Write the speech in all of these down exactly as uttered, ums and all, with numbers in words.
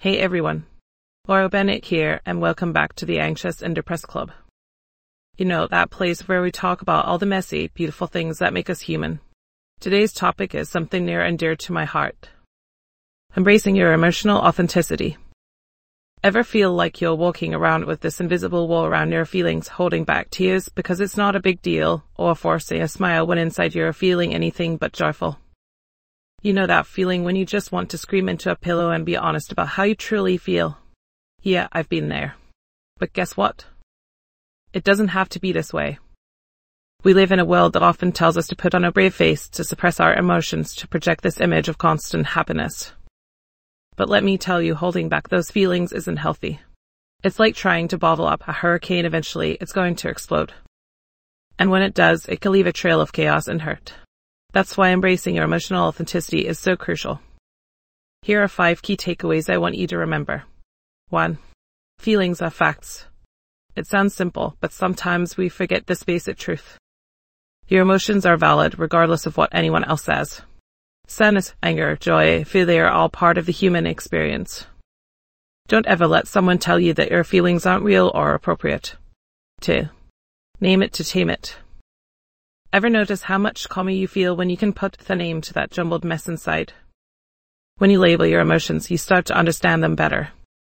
Hey everyone, Laura Bennett here, and welcome back to the Anxious and Depressed Club. You know, that place where we talk about all the messy, beautiful things that make us human. Today's topic is something near and dear to my heart. Embracing your emotional authenticity. Ever feel like you're walking around with this invisible wall around your feelings, holding back tears because it's not a big deal, or forcing a smile when inside you're feeling anything but joyful? You know that feeling when you just want to scream into a pillow and be honest about how you truly feel? Yeah, I've been there. But guess what? It doesn't have to be this way. We live in a world that often tells us to put on a brave face, to suppress our emotions, to project this image of constant happiness. But let me tell you, holding back those feelings isn't healthy. It's like trying to bottle up a hurricane. Eventually, it's going to explode. And when it does, it can leave a trail of chaos and hurt. That's why embracing your emotional authenticity is so crucial. Here are five key takeaways I want you to remember. One. Feelings are facts. It sounds simple, but sometimes we forget this basic truth. Your emotions are valid regardless of what anyone else says. Sadness, anger, joy, fear, they are all part of the human experience. Don't ever let someone tell you that your feelings aren't real or appropriate. Two. Name it to tame it. Ever notice how much calmer you feel when you can put the name to that jumbled mess inside? When you label your emotions, you start to understand them better.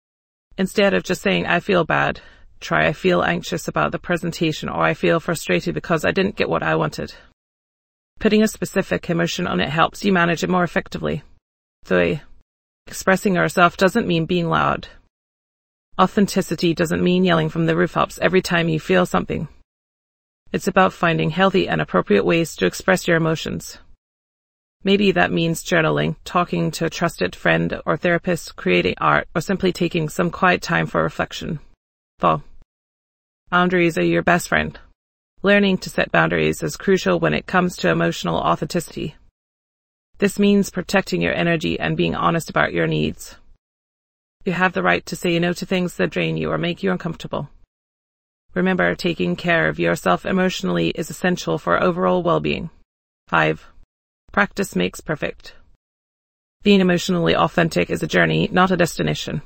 Instead of just saying, I feel bad, try I feel anxious about the presentation, or I feel frustrated because I didn't get what I wanted. Putting a specific emotion on it helps you manage it more effectively. Three. Expressing yourself doesn't mean being loud. Authenticity doesn't mean yelling from the rooftops every time you feel something. It's about finding healthy and appropriate ways to express your emotions. Maybe that means journaling, talking to a trusted friend or therapist, creating art, or simply taking some quiet time for reflection. Four. Boundaries are your best friend. Learning to set boundaries is crucial when it comes to emotional authenticity. This means protecting your energy and being honest about your needs. You have the right to say no to things that drain you or make you uncomfortable. Remember, taking care of yourself emotionally is essential for overall well-being. Five. Practice makes perfect. Being emotionally authentic is a journey, not a destination.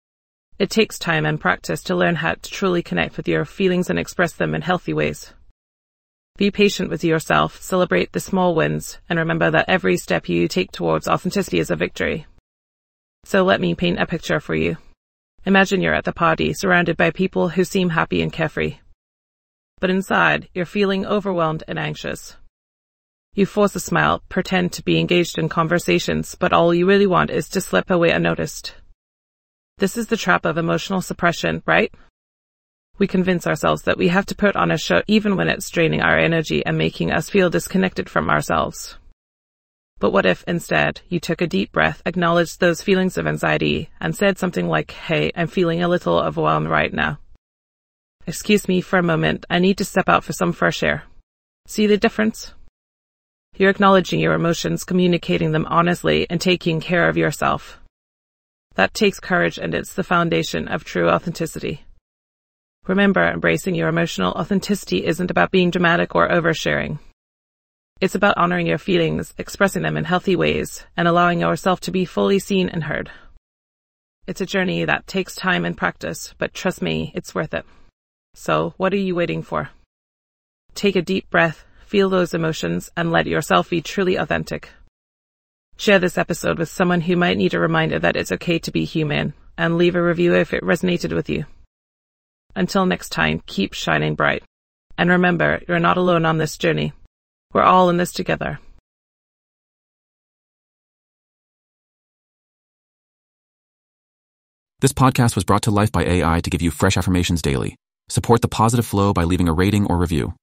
It takes time and practice to learn how to truly connect with your feelings and express them in healthy ways. Be patient with yourself, celebrate the small wins, and remember that every step you take towards authenticity is a victory. So let me paint a picture for you. Imagine you're at the party, surrounded by people who seem happy and carefree. But inside, you're feeling overwhelmed and anxious. You force a smile, pretend to be engaged in conversations, but all you really want is to slip away unnoticed. This is the trap of emotional suppression, right? We convince ourselves that we have to put on a show even when it's draining our energy and making us feel disconnected from ourselves. But what if, instead, you took a deep breath, acknowledged those feelings of anxiety, and said something like, hey, I'm feeling a little overwhelmed right now. Excuse me for a moment, I need to step out for some fresh air. See the difference? You're acknowledging your emotions, communicating them honestly, and taking care of yourself. That takes courage, and it's the foundation of true authenticity. Remember, embracing your emotional authenticity isn't about being dramatic or oversharing. It's about honoring your feelings, expressing them in healthy ways, and allowing yourself to be fully seen and heard. It's a journey that takes time and practice, but trust me, it's worth it. So, what are you waiting for? Take a deep breath, feel those emotions, and let yourself be truly authentic. Share this episode with someone who might need a reminder that it's okay to be human, and leave a review if it resonated with you. Until next time, keep shining bright. And remember, you're not alone on this journey. We're all in this together. This podcast was brought to life by A I to give you fresh affirmations daily. Support the positive flow by leaving a rating or review.